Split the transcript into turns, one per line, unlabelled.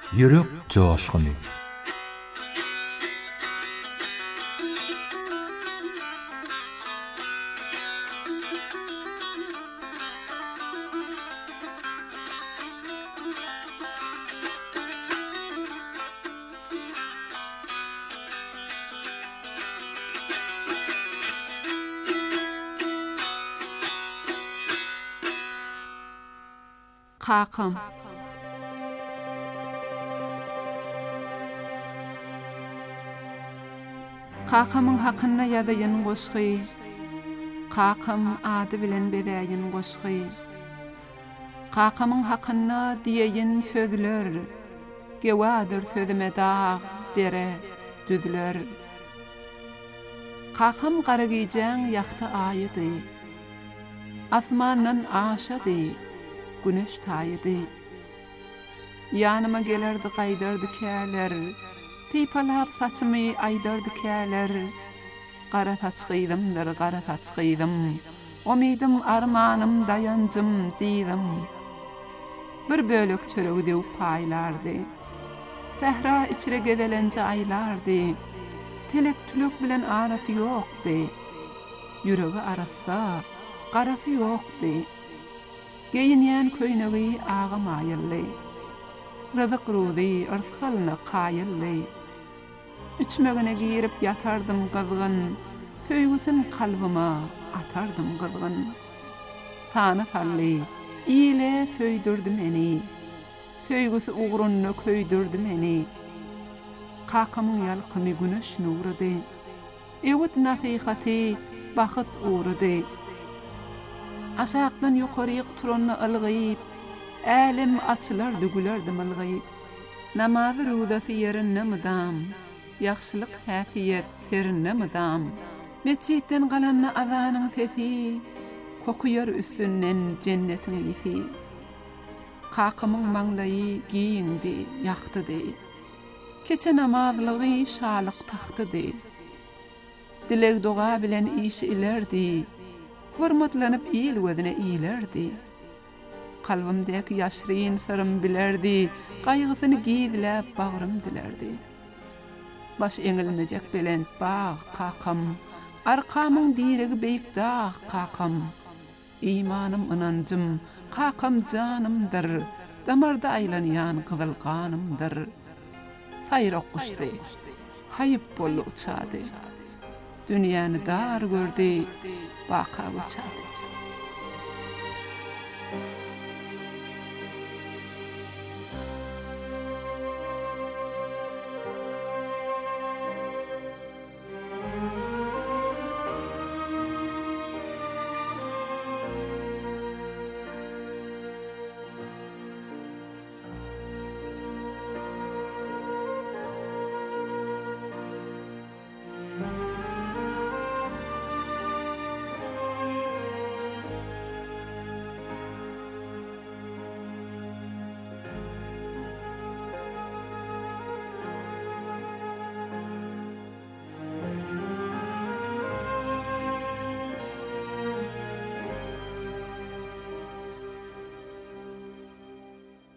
Yürek coşkunu.
Kakam. Kakamın hakkında yadayan goşgy, kakam adı bilen bedayin goşgy. Kakamın hakkında diýeýin sözler, gewadyr sözüme dağ, dere, düzler. Kakam garagijaň ýakty aýydy, asmandan aşady, güneş taýydy. Ýanyma gelerdi gaýdardy käler, typalap saçymy aýdardy käler. Gara saçgydymdyr, gara saçgydym. Umydym, armanym, dayanjym, diýdim. Bir bölük çöregi dewip paýlardy. Sehra içire gedelençe aýlardy. Telek tülük bilen arasy ýokdy. Ýüregi arassa, garasy ýokdy. Geýinýän köýnegi ağa maýylly. Rızık ruzi, ırsılını qayılly. Üçmegine girip yatardım qızgın, söýgüsün kalbyma atardım qızgın. Sana sally, iyile söýdürdi meni, söýgüsü uğrunny köýdürdi meni. Kakamyň ýalkymy güneş nurudy, ewit nasihaty bahyt urudy. Aşakdan ýokaryk turanny ılgyp, älim açylardy gülerdim ılgyp. Namazy rudasy ýerinde mydam, ýaxşylyk häsiýet serinde mydam. Mesjidden galanny azanyň sesi, kokuýar üstünden jennetiň isi. Kakamyň maňlaýy giýindi, ýakdydy. Keçe namazlygy şalyk taxtydy. Dilek doga bilen iş ilerdi, hormatlanyp ýyl gözüne iýlerdi. Kalbimdeki ýaşryn sırrym bilerdi, gaýgysyny gizläp bagrym dilerdi. Baş eňilmejek belent bağ kakam, arkamyň diregi beýik dağ kakam. İmanım ynanjym, kakam janymdyr, damarda aýlanýan gyzyl kanymdyr. Saýrak guşdy, haýyp boldy uçady. Dünýäni dar gördi, baka uçady.